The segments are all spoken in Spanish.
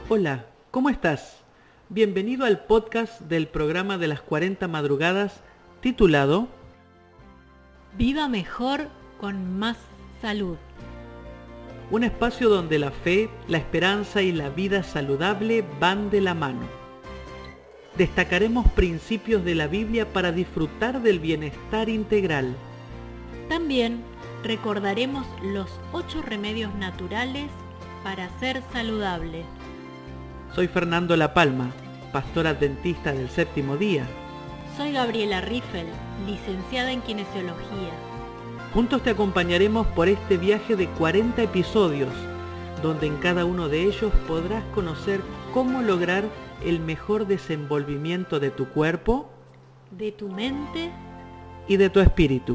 Hola, ¿cómo estás? Bienvenido al podcast del programa de las 40 madrugadas titulado Viva mejor con más salud. Un espacio donde la fe, la esperanza y la vida saludable van de la mano. Destacaremos principios de la Biblia para disfrutar del bienestar integral. También recordaremos los 8 remedios naturales para ser saludable. Soy Fernando La Palma, pastor adventista del Séptimo Día. Soy Gabriela Riffel, licenciada en Kinesiología. Juntos te acompañaremos por este viaje de 40 episodios, donde en cada uno de ellos podrás conocer cómo lograr el mejor desenvolvimiento de tu cuerpo, de tu mente y de tu espíritu.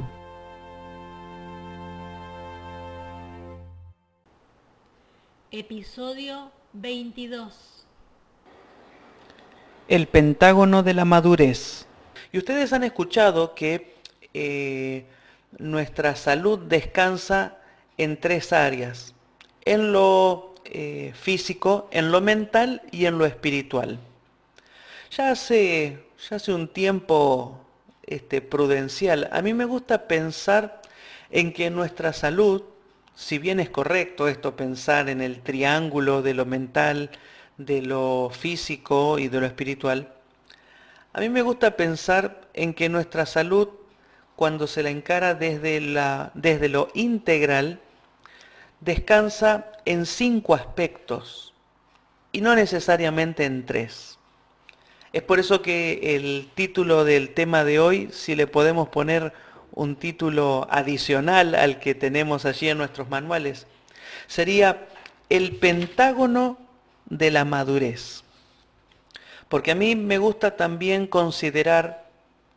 Episodio 22. El pentágono de la madurez. Y ustedes han escuchado que nuestra salud descansa en 3 áreas: en lo físico, en lo mental y en lo espiritual. Ya hace un tiempo prudencial, a mí me gusta pensar en que nuestra salud, si bien es correcto esto, pensar en el triángulo de lo mental, de lo físico y de lo espiritual, a mí me gusta pensar en que nuestra salud, cuando se la encara desde lo integral, descansa en 5 aspectos y no necesariamente en 3. Es por eso que el título del tema de hoy, si le podemos poner un título adicional al que tenemos allí en nuestros manuales, sería El pentágono de la madurez. Porque a mí me gusta también considerar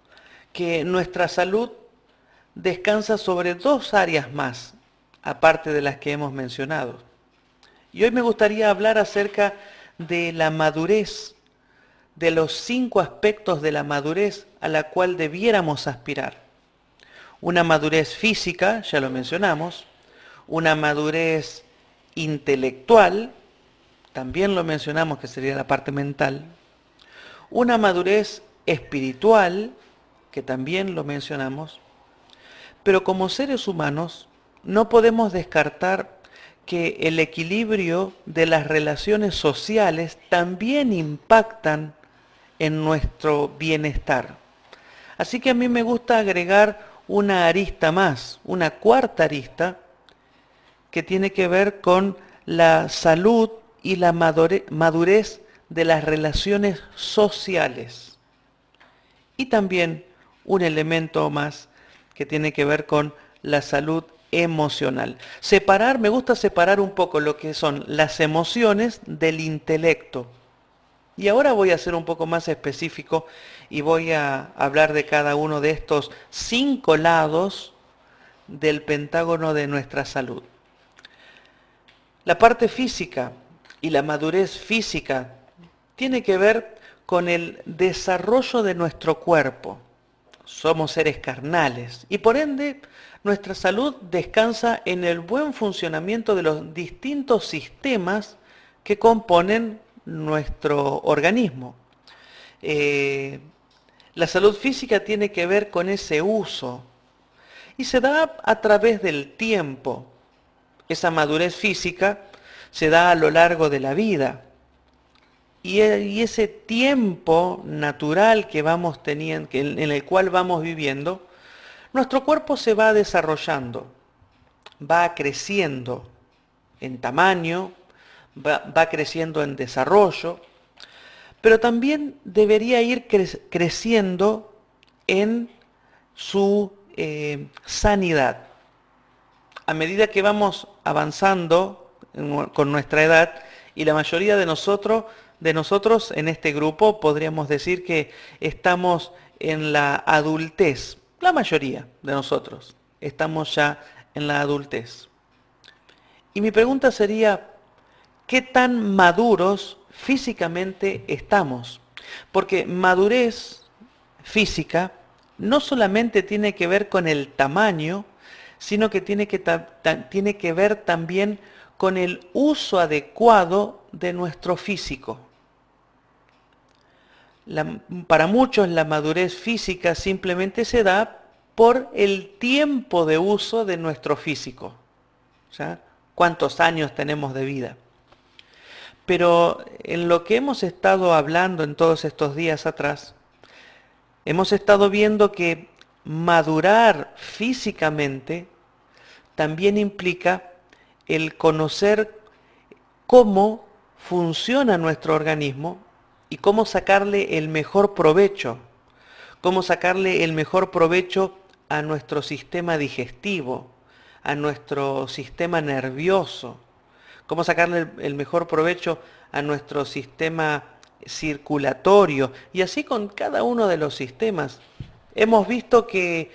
que nuestra salud descansa sobre 2 áreas más, aparte de las que hemos mencionado. Y hoy me gustaría hablar acerca de la madurez, de los 5 aspectos de la madurez a la cual debiéramos aspirar. Una madurez física, ya lo mencionamos, una madurez intelectual, también lo mencionamos, que sería la parte mental, una madurez espiritual, que también lo mencionamos, pero como seres humanos no podemos descartar que el equilibrio de las relaciones sociales también impactan en nuestro bienestar. Así que a mí me gusta agregar una arista más, una cuarta arista, que tiene que ver con la salud y la madurez de las relaciones sociales. Y también un elemento más que tiene que ver con la salud emocional. Me gusta separar un poco lo que son las emociones del intelecto. Y ahora voy a ser un poco más específico y voy a hablar de cada uno de estos 5 lados del pentágono de nuestra salud. La parte física y la madurez física tiene que ver con el desarrollo de nuestro cuerpo. Somos seres carnales y por ende nuestra salud descansa en el buen funcionamiento de los distintos sistemas que componen nuestro organismo. La salud física tiene que ver con ese uso y se da a través del tiempo. Esa madurez física se da a lo largo de la vida. Y ese tiempo natural que vamos teniendo, en el cual vamos viviendo, nuestro cuerpo se va desarrollando, va creciendo en tamaño, va creciendo en desarrollo, pero también debería ir creciendo en su sanidad. A medida que vamos avanzando con nuestra edad, y la mayoría de nosotros en este grupo podríamos decir que estamos en la adultez. La mayoría de nosotros estamos ya en la adultez. Y mi pregunta sería, ¿qué tan maduros físicamente estamos? Porque madurez física no solamente tiene que ver con el tamaño, sino que tiene que ver también con el uso adecuado de nuestro físico. Para muchos la madurez física simplemente se da por el tiempo de uso de nuestro físico. ¿Ya? ¿Cuántos años tenemos de vida? Pero en lo que hemos estado hablando en todos estos días atrás, hemos estado viendo que madurar físicamente también implica el conocer cómo funciona nuestro organismo y cómo sacarle el mejor provecho, cómo sacarle el mejor provecho a nuestro sistema digestivo, a nuestro sistema nervioso, cómo sacarle el mejor provecho a nuestro sistema circulatorio y así con cada uno de los sistemas. Hemos visto que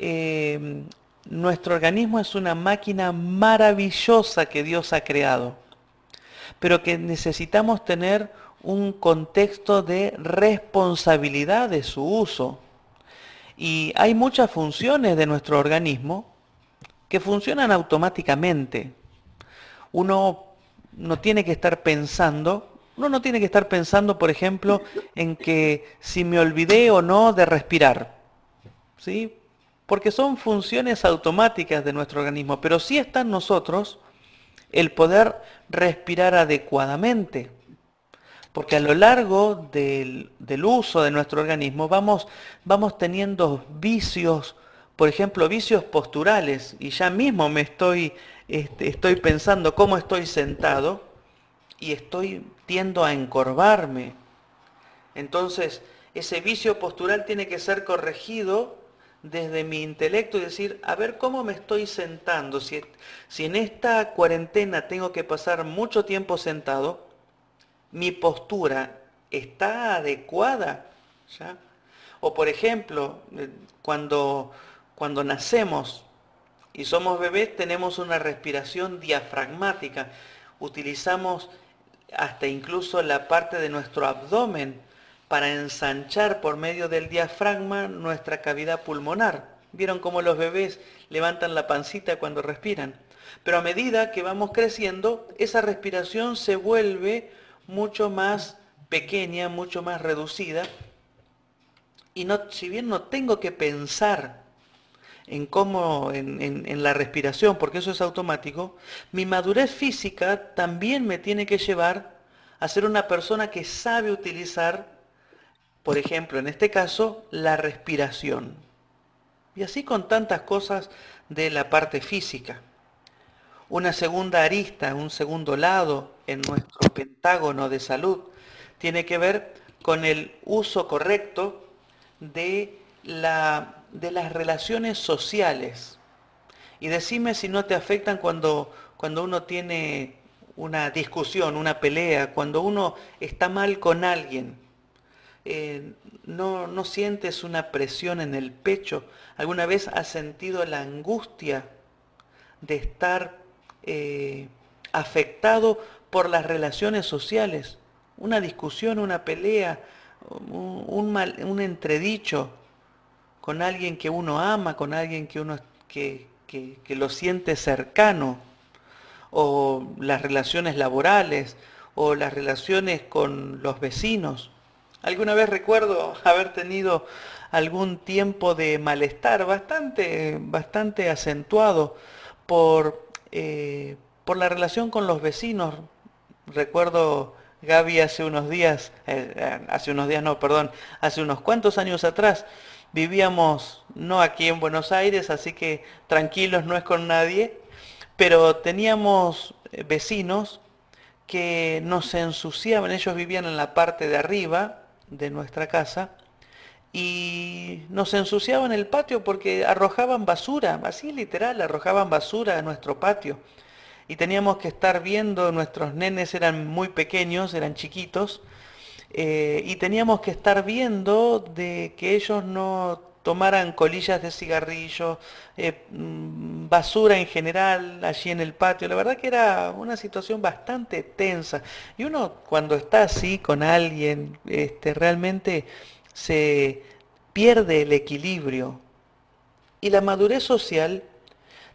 nuestro organismo es una máquina maravillosa que Dios ha creado, pero que necesitamos tener un contexto de responsabilidad de su uso. Y hay muchas funciones de nuestro organismo que funcionan automáticamente. Uno no tiene que estar pensando, uno no tiene que estar pensando, por ejemplo, en que si me olvidé o no de respirar, ¿sí? Porque son funciones automáticas de nuestro organismo, pero sí está en nosotros el poder respirar adecuadamente. Porque a lo largo del uso de nuestro organismo vamos teniendo vicios, por ejemplo, vicios posturales, y ya mismo estoy pensando cómo estoy sentado y tiendo a encorvarme. Entonces, ese vicio postural tiene que ser corregido desde mi intelecto y decir, a ver cómo me estoy sentando. Si en esta cuarentena tengo que pasar mucho tiempo sentado, mi postura está adecuada, ¿ya? O por ejemplo, cuando nacemos y somos bebés, tenemos una respiración diafragmática. Utilizamos hasta incluso la parte de nuestro abdomen para ensanchar por medio del diafragma nuestra cavidad pulmonar. ¿Vieron cómo los bebés levantan la pancita cuando respiran? Pero a medida que vamos creciendo, esa respiración se vuelve mucho más pequeña, mucho más reducida. Y si bien no tengo que pensar en la respiración, porque eso es automático, mi madurez física también me tiene que llevar a ser una persona que sabe utilizar, por ejemplo, en este caso, la respiración. Y así con tantas cosas de la parte física. Una segunda arista, un segundo lado en nuestro pentágono de salud, tiene que ver con el uso correcto de las relaciones sociales. Y decime si no te afectan cuando uno tiene una discusión, una pelea, cuando uno está mal con alguien. No sientes una presión en el pecho. ¿Alguna vez has sentido la angustia de estar afectado por las relaciones sociales? Una discusión, una pelea, un entredicho con alguien que uno ama, con alguien que lo siente cercano, o las relaciones laborales, o las relaciones con los vecinos. Alguna vez recuerdo haber tenido algún tiempo de malestar bastante acentuado por la relación con los vecinos. Recuerdo, Gaby, hace unos cuantos años atrás, vivíamos no aquí en Buenos Aires, así que tranquilos, no es con nadie, pero teníamos vecinos que nos ensuciaban. Ellos vivían en la parte de arriba de nuestra casa y nos ensuciaban el patio porque arrojaban basura, así literal, arrojaban basura a nuestro patio. Y teníamos que estar viendo, nuestros nenes eran muy pequeños, eran chiquitos, y teníamos que estar viendo de que ellos no tomaran colillas de cigarrillo, basura en general allí en el patio. La verdad que era una situación bastante tensa. Y uno cuando está así con alguien, realmente se pierde el equilibrio. Y la madurez social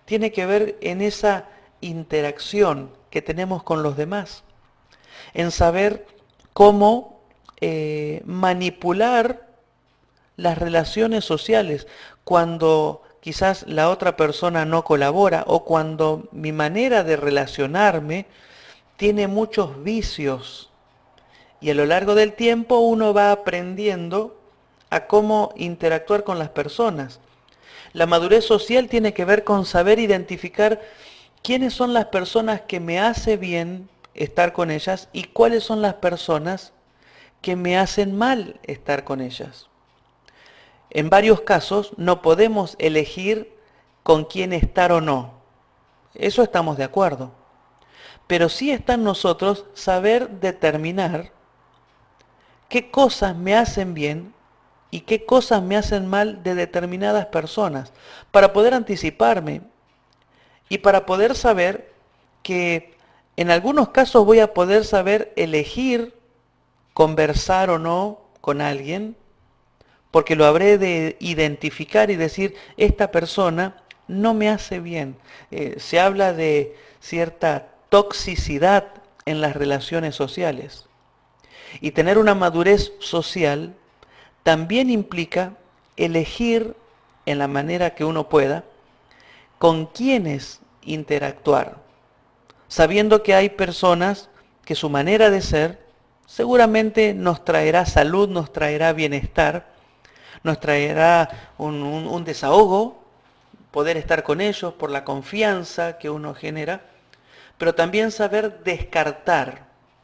tiene que ver en esa interacción que tenemos con los demás, en saber cómo manipular las relaciones sociales cuando quizás la otra persona no colabora o cuando mi manera de relacionarme tiene muchos vicios. Y a lo largo del tiempo uno va aprendiendo a cómo interactuar con las personas. La madurez social tiene que ver con saber identificar quiénes son las personas que me hace bien estar con ellas y cuáles son las personas que me hacen mal estar con ellas. En varios casos no podemos elegir con quién estar o no. Eso estamos de acuerdo. Pero sí está en nosotros saber determinar qué cosas me hacen bien y qué cosas me hacen mal de determinadas personas, para poder anticiparme y para poder saber que en algunos casos voy a poder saber elegir conversar o no con alguien, porque lo habré de identificar y decir, esta persona no me hace bien. Se habla de cierta toxicidad en las relaciones sociales. Y tener una madurez social también implica elegir en la manera que uno pueda con quiénes interactuar, sabiendo que hay personas que su manera de ser seguramente nos traerá salud, nos traerá bienestar, nos traerá un desahogo, poder estar con ellos por la confianza que uno genera, pero también saber descartar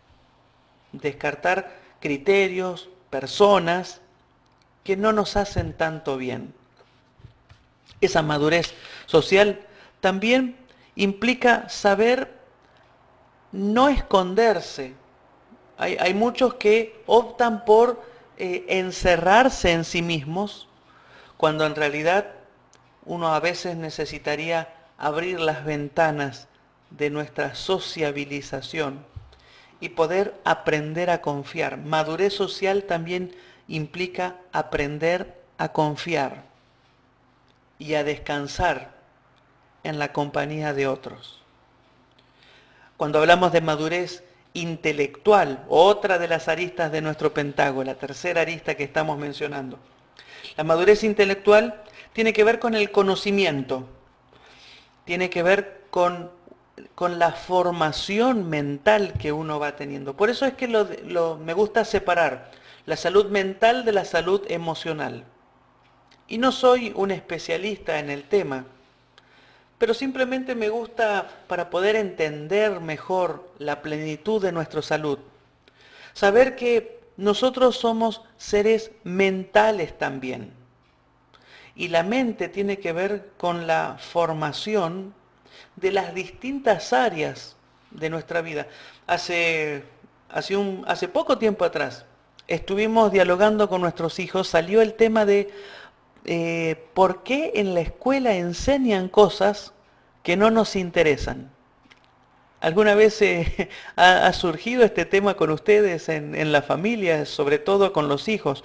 criterios, personas que no nos hacen tanto bien. Esa madurez social también implica saber no esconderse. Hay muchos que optan por encerrarse en sí mismos, cuando en realidad uno a veces necesitaría abrir las ventanas de nuestra sociabilización y poder aprender a confiar. Madurez social también implica aprender a confiar y a descansar en la compañía de otros. Cuando hablamos de madurez intelectual, otra de las aristas de nuestro pentágono, la tercera arista que estamos mencionando, la madurez intelectual tiene que ver con el conocimiento, tiene que ver con la formación mental que uno va teniendo. Por eso es que me gusta separar la salud mental de la salud emocional. Y no soy un especialista en el tema, pero simplemente me gusta para poder entender mejor la plenitud de nuestra salud. Saber que nosotros somos seres mentales también. Y la mente tiene que ver con la formación de las distintas áreas de nuestra vida. Hace poco tiempo atrás estuvimos dialogando con nuestros hijos, salió el tema de por qué en la escuela enseñan cosas que no nos interesan. ¿Alguna vez ha surgido este tema con ustedes en la familia, sobre todo con los hijos?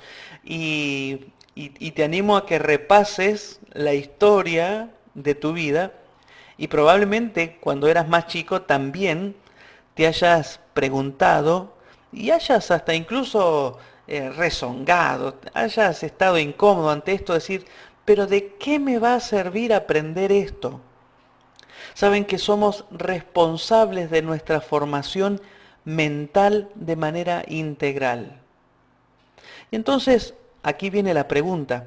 Y te animo a que repases la historia de tu vida y probablemente cuando eras más chico también te hayas preguntado y hayas hasta incluso rezongado, hayas estado incómodo ante esto, decir, pero ¿de qué me va a servir aprender esto? Saben que somos responsables de nuestra formación mental de manera integral. Y entonces, aquí viene la pregunta.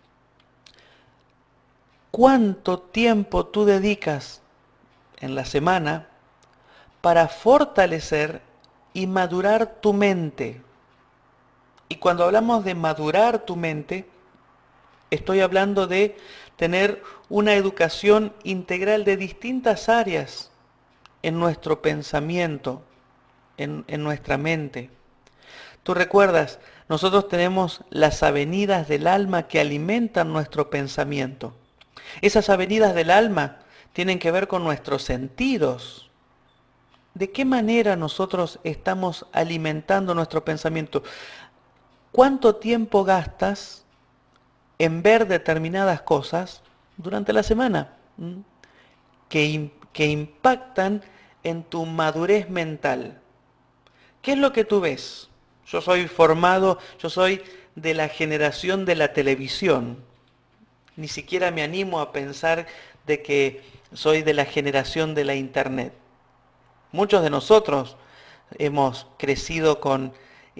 ¿Cuánto tiempo tú dedicas en la semana para fortalecer y madurar tu mente? Y cuando hablamos de madurar tu mente, estoy hablando de tener una educación integral de distintas áreas en nuestro pensamiento, en nuestra mente. Tú recuerdas, nosotros tenemos las avenidas del alma que alimentan nuestro pensamiento. Esas avenidas del alma tienen que ver con nuestros sentidos. ¿De qué manera nosotros estamos alimentando nuestro pensamiento? ¿Cuánto tiempo gastas en ver determinadas cosas durante la semana? que impactan en tu madurez mental. ¿Qué es lo que tú ves? Yo soy de la generación de la televisión. Ni siquiera me animo a pensar de que soy de la generación de la internet. Muchos de nosotros hemos crecido con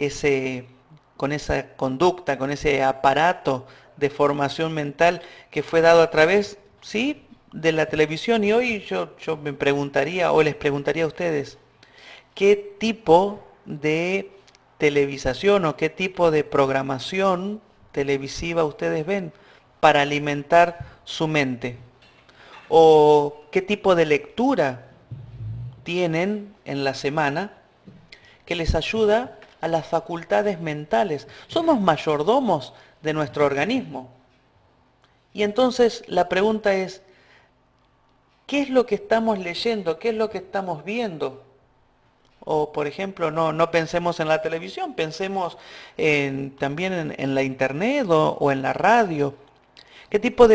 esa conducta, con ese aparato de formación mental que fue dado a través, sí, de la televisión. Y hoy yo me preguntaría, o les preguntaría a ustedes, ¿qué tipo de televisación o qué tipo de programación televisiva ustedes ven para alimentar su mente? ¿O qué tipo de lectura tienen en la semana que les ayuda a las facultades mentales? Somos mayordomos de nuestro organismo. Y entonces la pregunta es, ¿qué es lo que estamos leyendo? ¿Qué es lo que estamos viendo? O, por ejemplo, no pensemos en la televisión, pensemos también en la internet o en la radio. ¿Qué tipo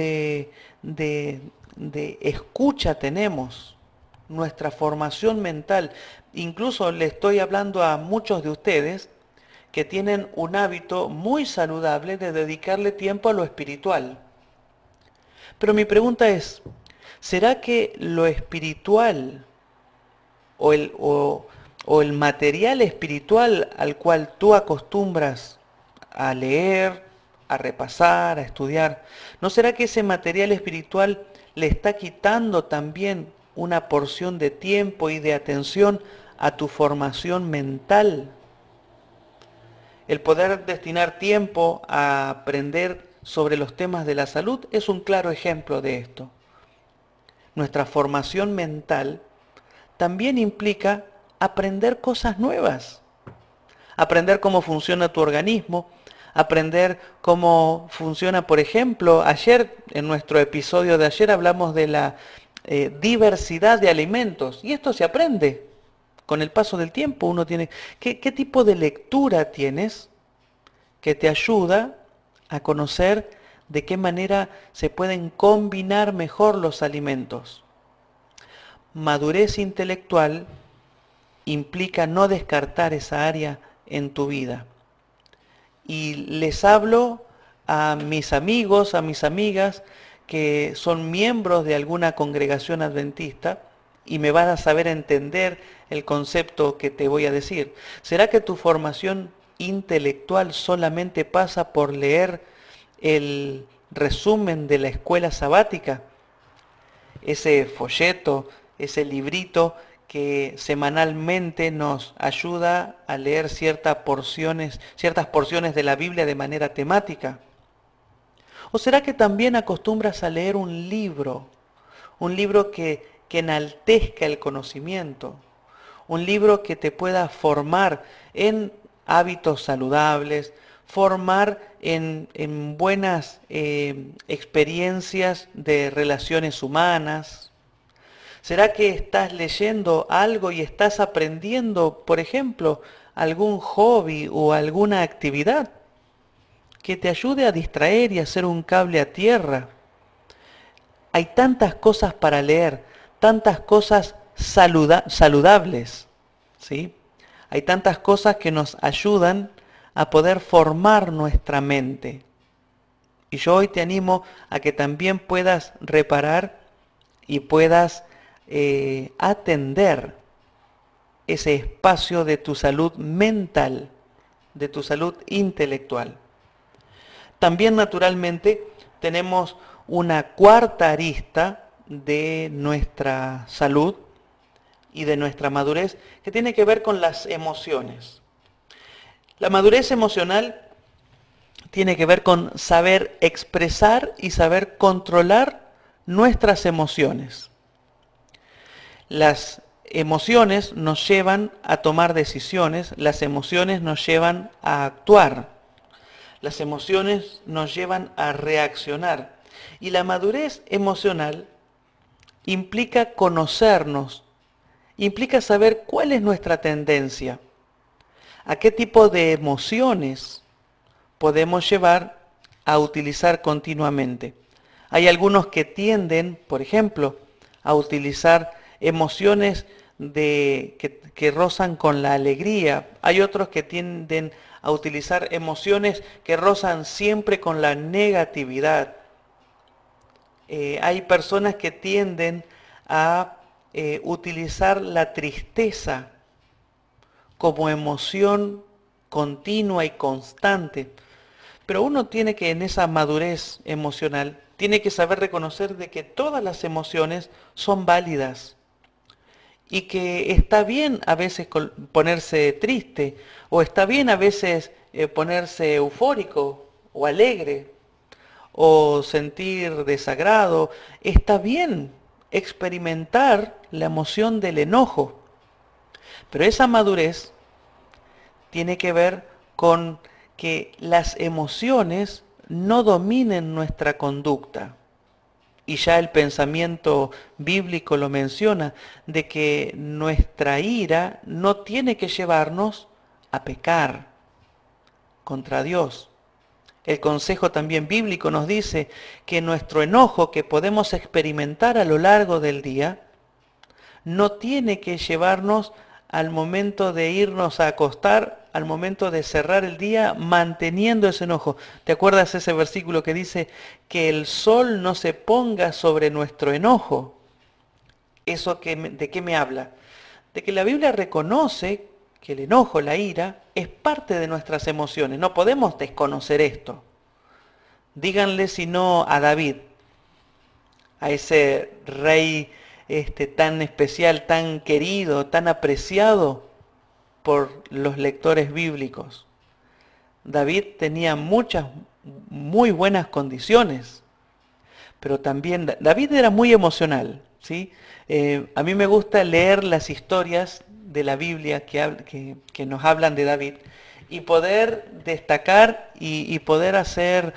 de escucha tenemos? Nuestra formación mental. Incluso le estoy hablando a muchos de ustedes que tienen un hábito muy saludable de dedicarle tiempo a lo espiritual. Pero mi pregunta es, ¿será que lo espiritual o el material espiritual al cual tú acostumbras a leer, a repasar, a estudiar, ¿no será que ese material espiritual le está quitando también una porción de tiempo y de atención a tu formación mental? El poder destinar tiempo a aprender sobre los temas de la salud es un claro ejemplo de esto. Nuestra formación mental también implica aprender cosas nuevas, aprender cómo funciona tu organismo, aprender cómo funciona, por ejemplo, ayer, en nuestro episodio de ayer hablamos de la diversidad de alimentos, y esto se aprende con el paso del tiempo. Uno tiene, ¿qué tipo de lectura tienes que te ayuda a conocer de qué manera se pueden combinar mejor los alimentos? Madurez intelectual implica no descartar esa área en tu vida. Y les hablo a mis amigos, a mis amigas que son miembros de alguna congregación adventista y me van a saber entender el concepto que te voy a decir. ¿Será que tu formación intelectual solamente pasa por leer el resumen de la escuela sabática? Ese folleto, ese librito que semanalmente nos ayuda a leer ciertas porciones de la Biblia de manera temática. ¿O será que también acostumbras a leer un libro que enaltezca el conocimiento, un libro que te pueda formar en hábitos saludables, formar en buenas experiencias de relaciones humanas? ¿Será que estás leyendo algo y estás aprendiendo, por ejemplo, algún hobby o alguna actividad que te ayude a distraer y a hacer un cable a tierra? Hay tantas cosas para leer, tantas cosas saludables, ¿sí? Hay tantas cosas que nos ayudan a poder formar nuestra mente. Y yo hoy te animo a que también puedas reparar y puedas atender ese espacio de tu salud mental, de tu salud intelectual. También naturalmente tenemos una cuarta arista de nuestra salud y de nuestra madurez que tiene que ver con las emociones. La madurez emocional tiene que ver con saber expresar y saber controlar nuestras emociones. Las emociones nos llevan a tomar decisiones, las emociones nos llevan a actuar, las emociones nos llevan a reaccionar. Y la madurez emocional implica conocernos, implica saber cuál es nuestra tendencia, a qué tipo de emociones podemos llevar a utilizar continuamente. Hay algunos que tienden, por ejemplo, a utilizar emociones que rozan con la alegría. Hay otros que tienden a utilizar emociones que rozan siempre con la negatividad. Hay personas que tienden a utilizar la tristeza como emoción continua y constante. Pero uno tiene que, en esa madurez emocional, tiene que saber reconocer de que todas las emociones son válidas y que está bien a veces ponerse triste, o está bien a veces ponerse eufórico o alegre, o sentir desagrado. Está bien experimentar la emoción del enojo, pero esa madurez tiene que ver con que las emociones no dominen nuestra conducta. Y ya el pensamiento bíblico lo menciona, de que nuestra ira no tiene que llevarnos a pecar contra Dios. El consejo también bíblico nos dice que nuestro enojo que podemos experimentar a lo largo del día no tiene que llevarnos al momento de irnos a acostar, al momento de cerrar el día, manteniendo ese enojo. ¿Te acuerdas ese versículo que dice que el sol no se ponga sobre nuestro enojo? ¿Eso de qué me habla? De que la Biblia reconoce que el enojo, la ira, es parte de nuestras emociones. No podemos desconocer esto. Díganle si no a David, a ese rey tan especial, tan querido, tan apreciado por los lectores bíblicos. David tenía muchas, muy buenas condiciones, pero también David era muy emocional, ¿sí? A mí me gusta leer las historias de la Biblia que nos hablan de David y poder destacar y poder hacer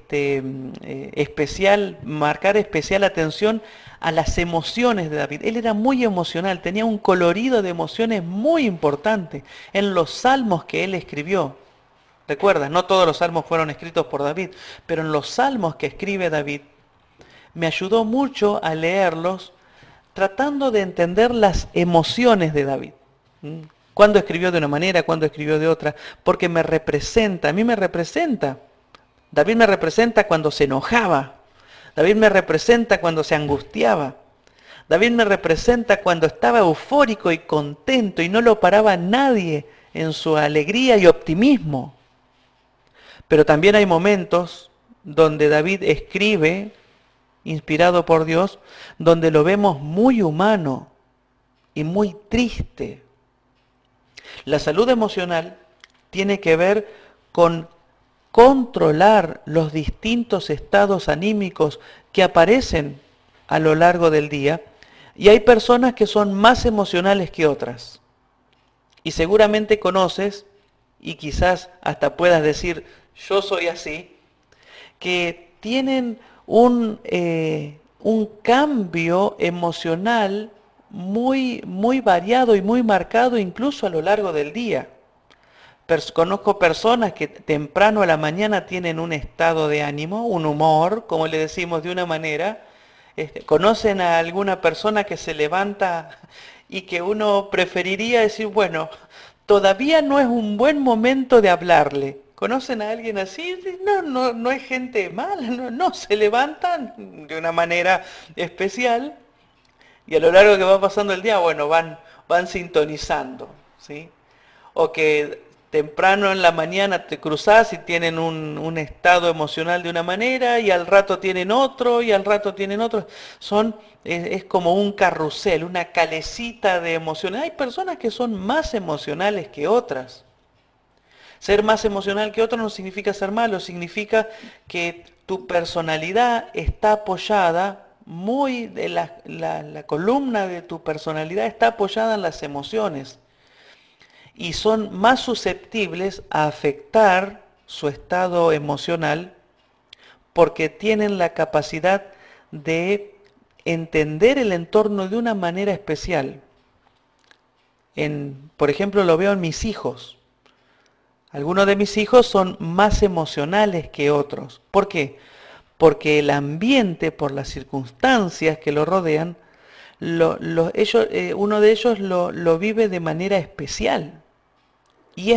marcar especial atención a las emociones de David. Él era muy emocional, tenía un colorido de emociones muy importante en los salmos que él escribió. Recuerda, no todos los salmos fueron escritos por David, pero en los salmos que escribe David, me ayudó mucho a leerlos tratando de entender las emociones de David. Cuándo escribió de una manera, cuándo escribió de otra, porque me representa, a mí me representa. David me representa cuando se enojaba. David me representa cuando se angustiaba. David me representa cuando estaba eufórico y contento y no lo paraba nadie en su alegría y optimismo. Pero también hay momentos donde David escribe, inspirado por Dios, donde lo vemos muy humano y muy triste. La salud emocional tiene que ver con controlar los distintos estados anímicos que aparecen a lo largo del día, y hay personas que son más emocionales que otras. Y seguramente conoces, y quizás hasta puedas decir, yo soy así, que tienen un cambio emocional muy, muy variado y muy marcado incluso a lo largo del día. Conozco personas que temprano a la mañana tienen un estado de ánimo, un humor, como le decimos de una manera. Conocen a alguna persona que se levanta y que uno preferiría decir, bueno, todavía no es un buen momento de hablarle. ¿Conocen a alguien así? No es gente mala, no, se levantan de una manera especial y a lo largo que va pasando el día, bueno, van sintonizando, ¿sí? O que temprano en la mañana te cruzás y tienen un estado emocional de una manera y al rato tienen otro y al rato tienen otro. Es como un carrusel, una calecita de emociones. Hay personas que son más emocionales que otras. Ser más emocional que otro no significa ser malo, significa que tu personalidad está apoyada, la columna de tu personalidad está apoyada en las emociones y son más susceptibles a afectar su estado emocional porque tienen la capacidad de entender el entorno de una manera especial. Por ejemplo, lo veo en mis hijos. Algunos de mis hijos son más emocionales que otros. ¿Por qué? Porque el ambiente, por las circunstancias que lo rodean, uno de ellos lo vive de manera especial y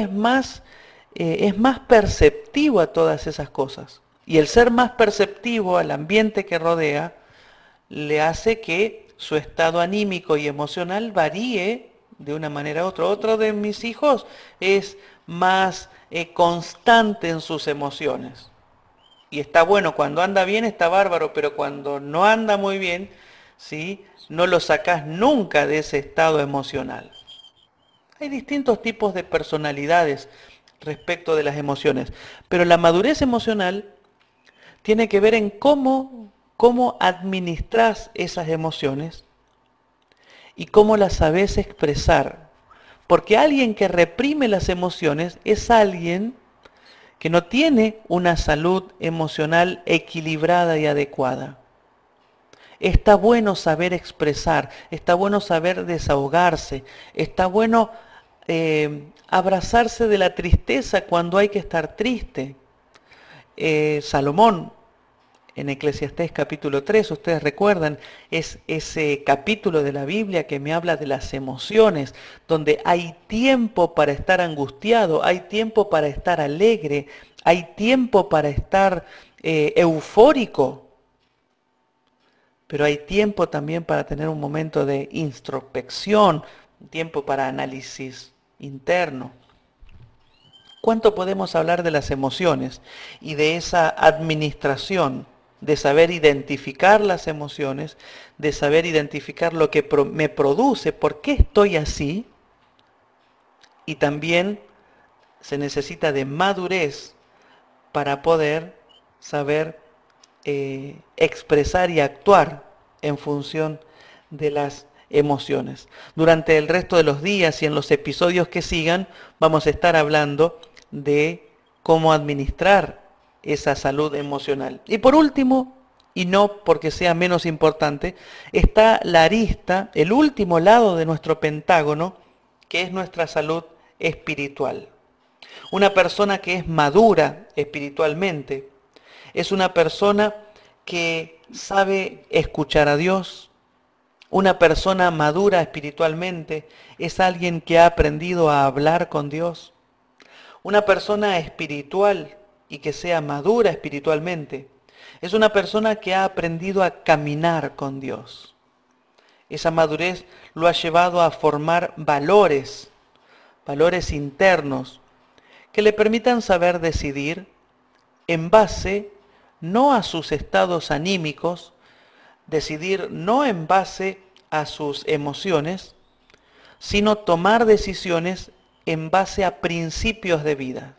es más perceptivo a todas esas cosas. Y el ser más perceptivo al ambiente que rodea le hace que su estado anímico y emocional varíe de una manera u otra. Otro de mis hijos es más constante en sus emociones. Y está bueno, cuando anda bien está bárbaro, pero cuando no anda muy bien, ¿sí? No lo sacás nunca de ese estado emocional. Hay distintos tipos de personalidades respecto de las emociones, pero la madurez emocional tiene que ver en cómo administras esas emociones y cómo las sabes expresar. Porque alguien que reprime las emociones es alguien que no tiene una salud emocional equilibrada y adecuada. Está bueno saber expresar, está bueno saber desahogarse, está bueno abrazarse de la tristeza cuando hay que estar triste. Salomón, en Eclesiastés capítulo 3, ustedes recuerdan, es ese capítulo de la Biblia que me habla de las emociones, donde hay tiempo para estar angustiado, hay tiempo para estar alegre, hay tiempo para estar eufórico, pero hay tiempo también para tener un momento de introspección, un tiempo para análisis interno. ¿Cuánto podemos hablar de las emociones y de esa administración, de saber identificar las emociones, de saber identificar lo que me produce, por qué estoy así? Y también se necesita de madurez para poder saber expresar y actuar en función de las emociones. Durante el resto de los días y en los episodios que sigan vamos a estar hablando de cómo administrar esa salud emocional. Y por último, y no porque sea menos importante, está la arista, el último lado de nuestro pentágono, que es nuestra salud espiritual. Una persona que es madura espiritualmente es una persona que sabe escuchar a Dios. Una persona madura espiritualmente es alguien que ha aprendido a hablar con Dios. Una persona espiritual y que sea madura espiritualmente es una persona que ha aprendido a caminar con Dios. Esa madurez lo ha llevado a formar valores internos que le permitan saber decidir en base no a sus estados anímicos, decidir no en base a sus emociones, sino tomar decisiones en base a principios de vida.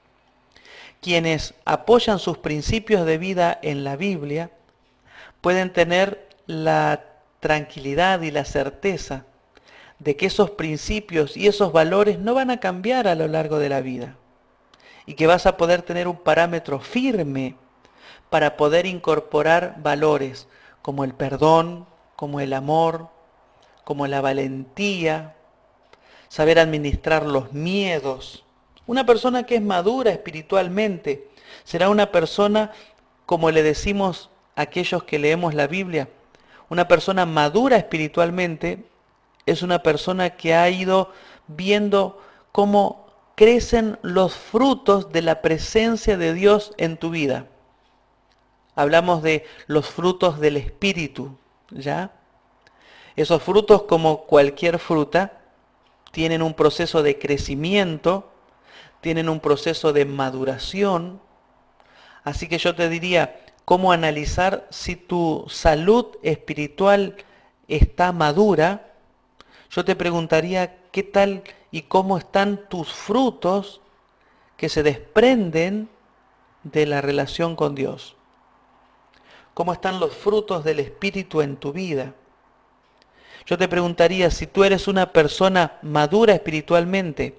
Quienes apoyan sus principios de vida en la Biblia pueden tener la tranquilidad y la certeza de que esos principios y esos valores no van a cambiar a lo largo de la vida y que vas a poder tener un parámetro firme para poder incorporar valores como el perdón, como el amor, como la valentía, saber administrar los miedos. Una persona que es madura espiritualmente será una persona, como le decimos a aquellos que leemos la Biblia, una persona madura espiritualmente es una persona que ha ido viendo cómo crecen los frutos de la presencia de Dios en tu vida. Hablamos de los frutos del Espíritu, ¿ya? Esos frutos, como cualquier fruta, tienen un proceso de crecimiento, tienen un proceso de maduración. Así que yo te diría, ¿cómo analizar si tu salud espiritual está madura? Yo te preguntaría, ¿qué tal y cómo están tus frutos que se desprenden de la relación con Dios? ¿Cómo están los frutos del Espíritu en tu vida? Yo te preguntaría, si tú eres una persona madura espiritualmente,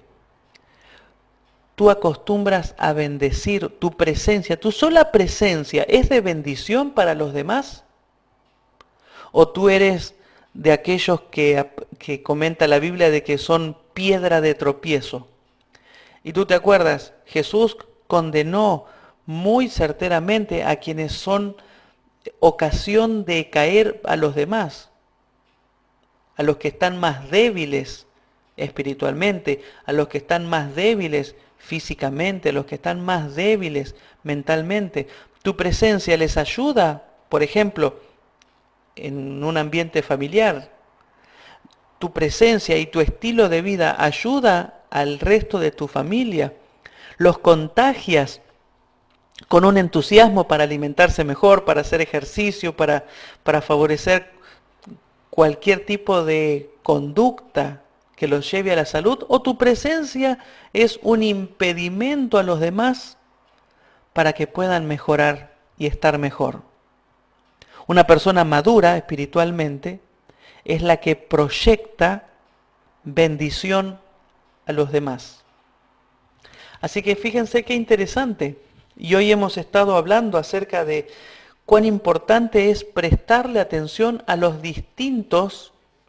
¿tú acostumbras a bendecir tu presencia? ¿Tu sola presencia es de bendición para los demás? ¿O tú eres de aquellos que comenta la Biblia de que son piedra de tropiezo? Y tú te acuerdas, Jesús condenó muy certeramente a quienes son ocasión de caer a los demás. a los que están más débiles espiritualmente, a los que están más débiles físicamente, a los que están más débiles mentalmente. Tu presencia les ayuda, por ejemplo, en un ambiente familiar. Tu presencia y tu estilo de vida ayuda al resto de tu familia. Los contagias con un entusiasmo para alimentarse mejor, para hacer ejercicio, para favorecer cualquier tipo de conducta que los lleve a la salud, o tu presencia es un impedimento a los demás para que puedan mejorar y estar mejor. Una persona madura espiritualmente es la que proyecta bendición a los demás. Así que fíjense qué interesante. Y hoy hemos estado hablando acerca de cuán importante es prestarle atención a los distintos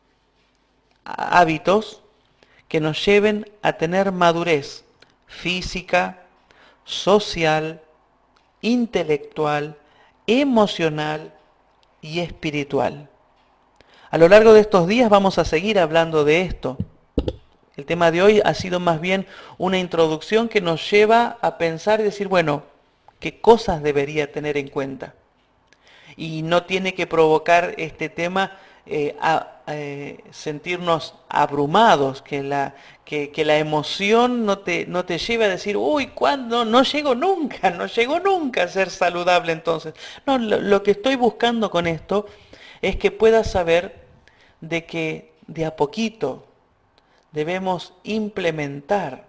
hábitos que nos lleven a tener madurez física, social, intelectual, emocional y espiritual. A lo largo de estos días vamos a seguir hablando de esto. El tema de hoy ha sido más bien una introducción que nos lleva a pensar y decir, bueno, ¿qué cosas debería tener en cuenta? Y no tiene que provocar este tema sentirnos abrumados, que la emoción no te lleve a decir, uy, ¿cuándo? No llego nunca a ser saludable entonces. No, lo que estoy buscando con esto es que puedas saber de que de a poquito debemos implementar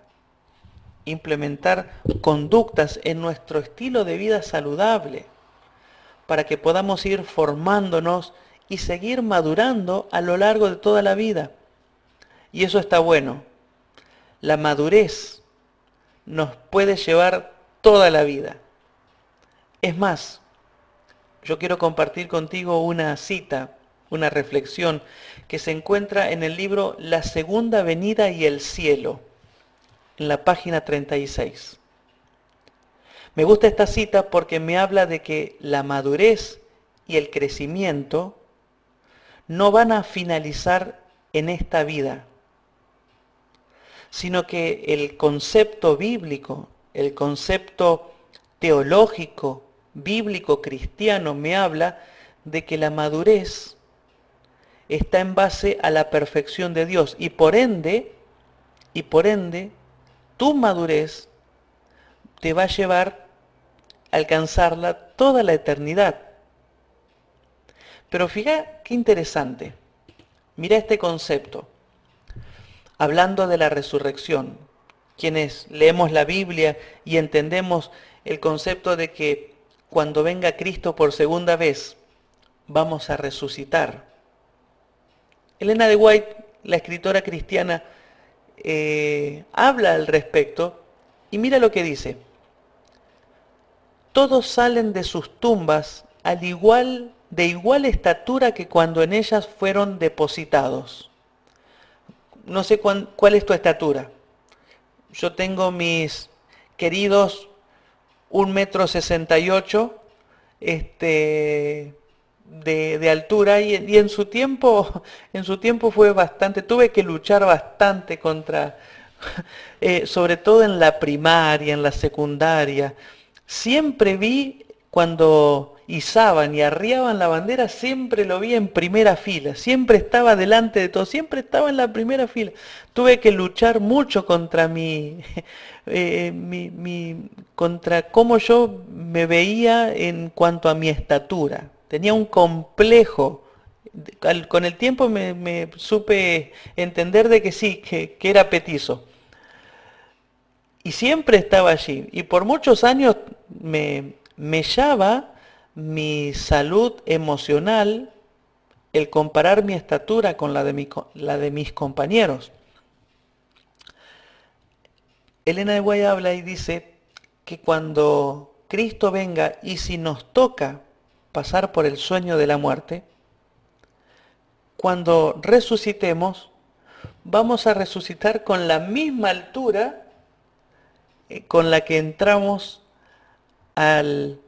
conductas en nuestro estilo de vida saludable para que podamos ir formándonos y seguir madurando a lo largo de toda la vida. Y eso está bueno. La madurez nos puede llevar toda la vida. Es más, yo quiero compartir contigo una cita, una reflexión que se encuentra en el libro La Segunda Venida y el Cielo, en la página 36. Me gusta esta cita porque me habla de que la madurez y el crecimiento no van a finalizar en esta vida, sino que el concepto bíblico, el concepto teológico, bíblico, cristiano, me habla de que la madurez está en base a la perfección de Dios y por ende, tu madurez te va a llevar a alcanzarla toda la eternidad. Pero fíjate qué interesante. Mira este concepto. Hablando de la resurrección, quienes leemos la Biblia y entendemos el concepto de que cuando venga Cristo por segunda vez, vamos a resucitar. Elena de White, la escritora cristiana, habla al respecto y mira lo que dice. Todos salen de sus tumbas de igual estatura que cuando en ellas fueron depositados. No sé cuál es tu estatura. Yo tengo mis queridos 1,68 m de altura y en su tiempo fue bastante, tuve que luchar bastante contra, sobre todo en la primaria, en la secundaria. Siempre vi cuando izaban y arriaban la bandera, siempre lo vi en primera fila, siempre estaba delante de todo, siempre estaba en la primera fila. Tuve que luchar mucho contra contra cómo yo me veía en cuanto a mi estatura. Tenía un complejo. Con el tiempo me supe entender de que sí, que era petizo. Y siempre estaba allí. Y por muchos años me mellaba mi salud emocional el comparar mi estatura con la de mis compañeros. Elena de White habla y dice que cuando Cristo venga y si nos toca pasar por el sueño de la muerte, cuando resucitemos, vamos a resucitar con la misma altura con la que entramos a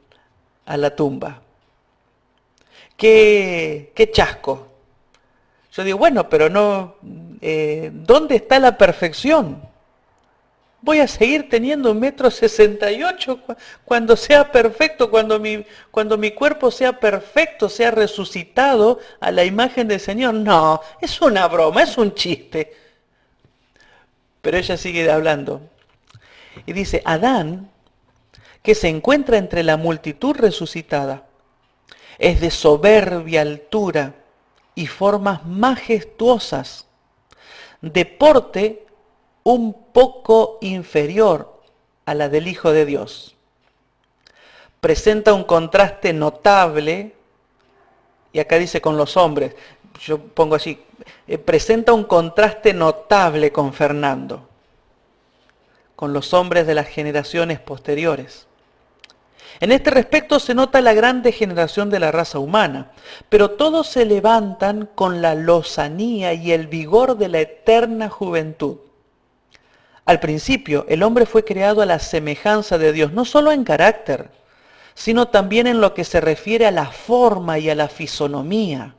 la tumba. ¡Qué chasco! Yo digo, bueno, pero no, ¿dónde está la perfección? Voy a seguir teniendo 1,68 m cuando sea perfecto, cuando mi cuerpo sea perfecto, sea resucitado a la imagen del Señor. No, es una broma, es un chiste. Pero ella sigue hablando. Y dice, Adán, que se encuentra entre la multitud resucitada, es de soberbia altura y formas majestuosas, de porte un poco inferior a la del Hijo de Dios. Presenta un contraste notable, y acá dice con los hombres, yo pongo así, presenta un contraste notable con Fernando, con los hombres de las generaciones posteriores. En este respecto se nota la gran degeneración de la raza humana, pero todos se levantan con la lozanía y el vigor de la eterna juventud. Al principio, el hombre fue creado a la semejanza de Dios, no solo en carácter, sino también en lo que se refiere a la forma y a la fisonomía.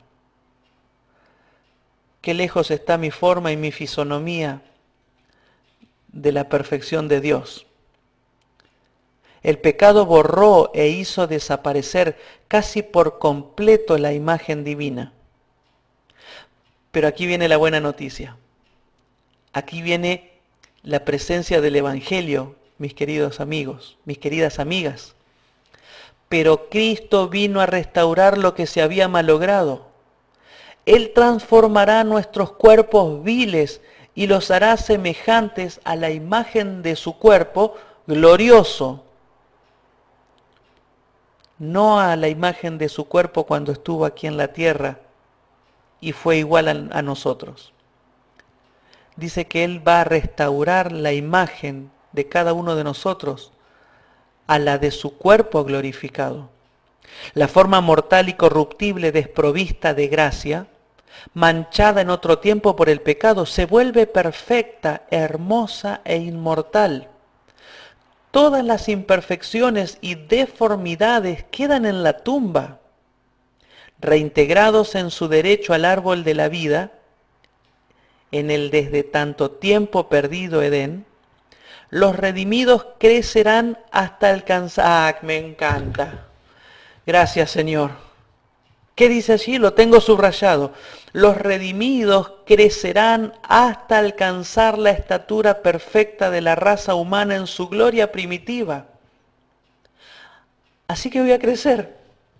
Qué lejos está mi forma y mi fisonomía de la perfección de Dios. El pecado borró e hizo desaparecer casi por completo la imagen divina. Pero aquí viene la buena noticia. Aquí viene la presencia del Evangelio, mis queridos amigos, mis queridas amigas. Pero Cristo vino a restaurar lo que se había malogrado. Él transformará nuestros cuerpos viles y los hará semejantes a la imagen de su cuerpo glorioso. No a la imagen de su cuerpo cuando estuvo aquí en la tierra y fue igual a nosotros. Dice que Él va a restaurar la imagen de cada uno de nosotros a la de su cuerpo glorificado. La forma mortal y corruptible desprovista de gracia, manchada en otro tiempo por el pecado, se vuelve perfecta, hermosa e inmortal. Todas las imperfecciones y deformidades quedan en la tumba. Reintegrados en su derecho al árbol de la vida, en el desde tanto tiempo perdido Edén, los redimidos crecerán hasta alcanzar... ¡Ah, me encanta! Gracias, Señor. ¿Qué dice allí? Lo tengo subrayado. Los redimidos crecerán hasta alcanzar la estatura perfecta de la raza humana en su gloria primitiva. Así que voy a crecer.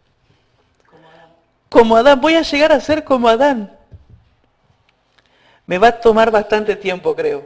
Como Adán. Voy a llegar a ser como Adán. Me va a tomar bastante tiempo, creo.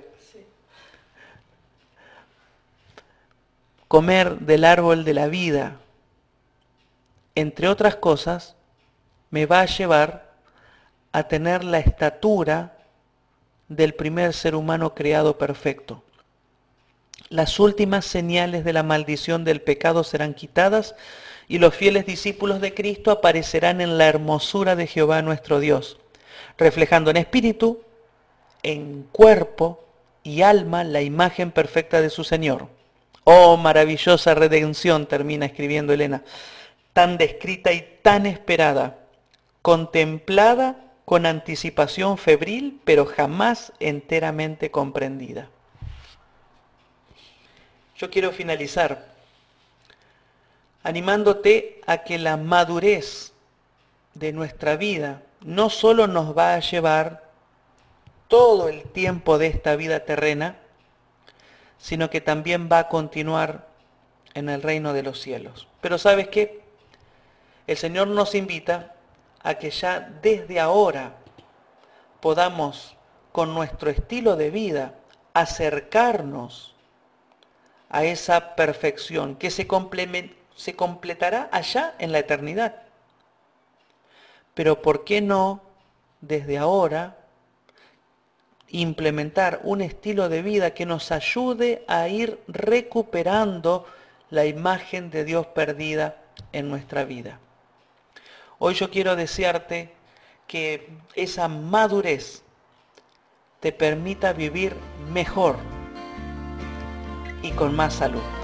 Comer del árbol de la vida, entre otras cosas, me va a llevar a tener la estatura del primer ser humano creado perfecto. Las últimas señales de la maldición del pecado serán quitadas y los fieles discípulos de Cristo aparecerán en la hermosura de Jehová nuestro Dios, reflejando en espíritu, en cuerpo y alma la imagen perfecta de su Señor. Oh, maravillosa redención, termina escribiendo Elena, tan descrita y tan esperada, contemplada con anticipación febril, pero jamás enteramente comprendida. Yo quiero finalizar animándote a que la madurez de nuestra vida no solo nos va a llevar todo el tiempo de esta vida terrena, sino que también va a continuar en el reino de los cielos. Pero ¿sabes qué? El Señor nos invita a que ya desde ahora podamos, con nuestro estilo de vida, acercarnos a esa perfección que se completará allá en la eternidad. Pero ¿por qué no desde ahora implementar un estilo de vida que nos ayude a ir recuperando la imagen de Dios perdida en nuestra vida? Hoy yo quiero desearte que esa madurez te permita vivir mejor y con más salud.